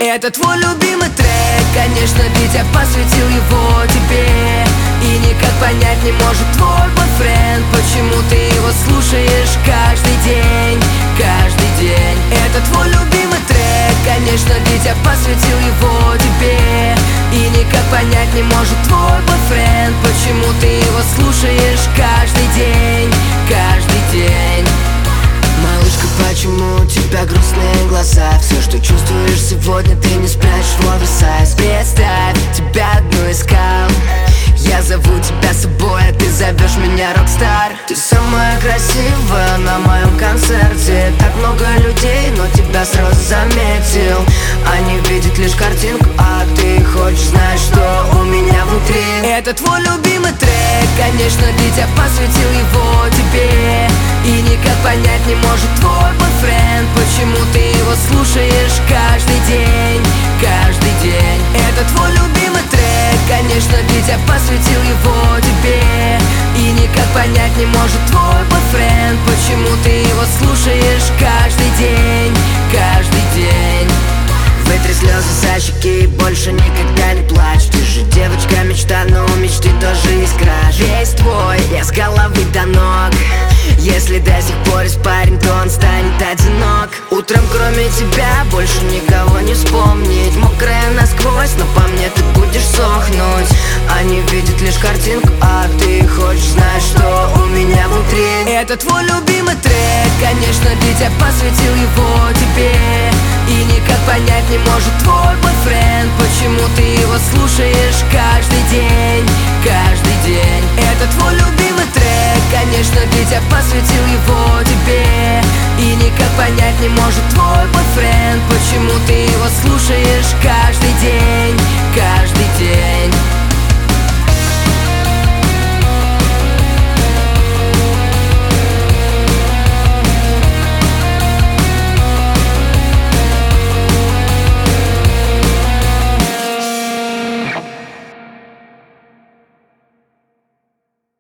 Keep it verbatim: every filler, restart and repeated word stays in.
Это твой любимый трек, конечно, ведь я посвятил его тебе. И никак понять не может твой бойфренд, почему ты его слушаешь каждый день, каждый день. Это твой любимый трек, конечно, ведь я посвятил его тебе. И никак понять не может твой бойфренд, почему ты его слушаешь каждый день, каждый день. Малышка, почему у тебя грустные глаза? Все, что чувствуешь сегодня, ты не спрячешь в оверсайз. Представь, тебя одну искал. Я зову тебя с собой, а ты зовешь меня рокстар. Ты самая красивая на моем концерте. Так много людей, но тебя сразу заметил. Они видят лишь картинку, а ты хочешь знать, что у меня внутри. Это твой любимый трек, конечно, ведь я посвятил его тебе. И никак понять не может твой бойфренд, почему ты его слушаешь каждый день, каждый день. Это твой любимый трек, конечно, ведь я посвятил его тебе. И никак понять не может твой бойфренд, почему ты его слушаешь каждый день, каждый день. Вытри слезы со щеки и больше никогда не плачь. Ты же девочка мечта, но у мечты тоже есть краш. Весь твой, я с головы до ног. Если до сих пор есть парень, то он станет одинок. Утром кроме тебя больше никого не вспомнить. Мокрая насквозь, но по мне ты будешь сохнуть. Они видят лишь картинку, а ты хочешь знать, что у меня внутри. Это твой любимый трек, конечно, ведь я посвятил его тебе. И никак понять не может твой бойфренд, почему ты его слушаешь каждый день, каждый день. Это твой любимый трек, конечно, ведь я посвятил его тебе. И никак понять не может твой бойфренд, почему ты его слушаешь каждый день.